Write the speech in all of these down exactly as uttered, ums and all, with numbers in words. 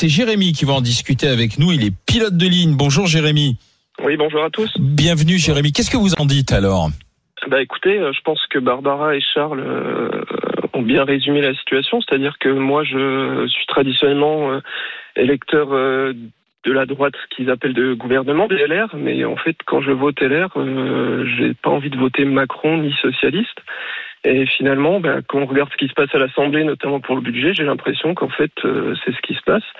c'est Jérémy qui va en discuter avec nous. Il est pilote de ligne. Bonjour Jérémy. Oui, bonjour à tous. Bienvenue Jérémy. Qu'est-ce que vous en dites alors ? Bah écoutez, je pense que Barbara et Charles euh, ont bien résumé la situation. C'est-à-dire que moi, je suis traditionnellement euh, électeur euh, de la droite qu'ils appellent de gouvernement, de L R. Mais en fait, quand je vote L R, euh, j'ai pas envie de voter Macron ni socialiste. Et finalement, bah, quand on regarde ce qui se passe à l'Assemblée, notamment pour le budget, j'ai l'impression qu'en fait, euh, c'est ce qui se passe.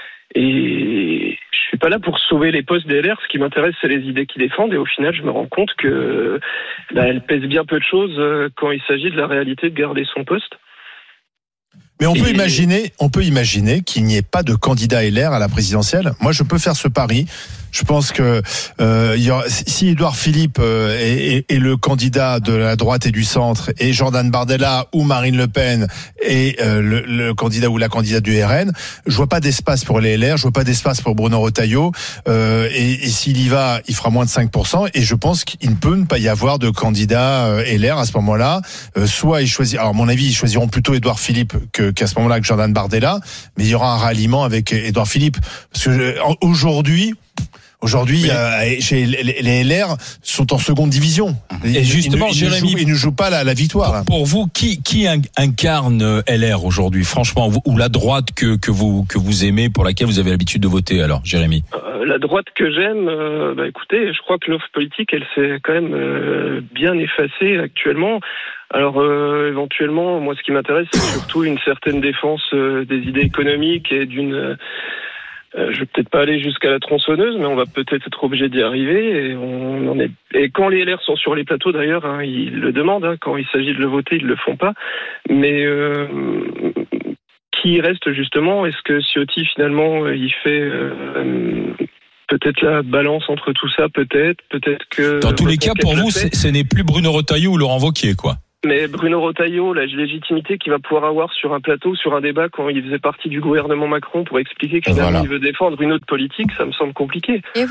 Et je suis pas là pour sauver les postes des L R. Ce qui m'intéresse, c'est les idées qu'ils défendent. Et au final, je me rends compte que bah, elles pèsent bien peu de choses quand il s'agit de la réalité de garder son poste. Mais on Et... peut imaginer, on peut imaginer qu'il n'y ait pas de candidat L R à la présidentielle. Moi, je peux faire ce pari. Je pense que euh, il y aura, si Édouard Philippe euh, est, est, est le candidat de la droite et du centre, et Jordan Bardella ou Marine Le Pen est euh, le, le candidat ou la candidate du R N, je vois pas d'espace pour les L R, je vois pas d'espace pour Bruno Retailleau. Euh, et, et s'il y va, il fera moins de cinq pour cent. Et je pense qu'il ne peut ne pas y avoir de candidat euh, L R à ce moment-là. Euh, soit ils choisissent, alors à mon avis, ils choisiront plutôt Édouard Philippe que, qu'à ce moment-là que Jordan Bardella, mais il y aura un ralliement avec Édouard Philippe. Parce que euh, aujourd'hui. Aujourd'hui, oui. euh, chez les, les L R sont en seconde division. Et ils, justement, ils, Jérémy, ils, ne jouent, ils ne jouent pas la, la victoire. Pour, pour vous, qui, qui incarne L R aujourd'hui, franchement, ou la droite que, que vous que vous aimez, pour laquelle vous avez l'habitude de voter, alors, Jérémy ? euh, La droite que j'aime, euh, bah écoutez, je crois que l'offre politique, elle s'est quand même euh, bien effacée actuellement. Alors euh, éventuellement, moi, ce qui m'intéresse, c'est surtout une certaine défense euh, des idées économiques et d'une euh, Euh, je vais peut-être pas aller jusqu'à la tronçonneuse, mais on va peut-être être obligé d'y arriver. Et, on en est... et quand les L R sont sur les plateaux, d'ailleurs, hein, ils le demandent. Hein, quand il s'agit de le voter, ils le font pas. Mais euh, qui reste justement ? Est-ce que Ciotti, finalement, il fait euh, peut-être la balance entre tout ça ? Peut-être. Peut-être que... Dans tous les cas, pour vous, ce n'est plus Bruno Retailleau ou Laurent Wauquiez, quoi. Mais Bruno Retailleau, la légitimité qu'il va pouvoir avoir sur un plateau, sur un débat, quand il faisait partie du gouvernement Macron, pour expliquer que finalement voilà. il veut défendre une autre politique, ça me semble compliqué. Et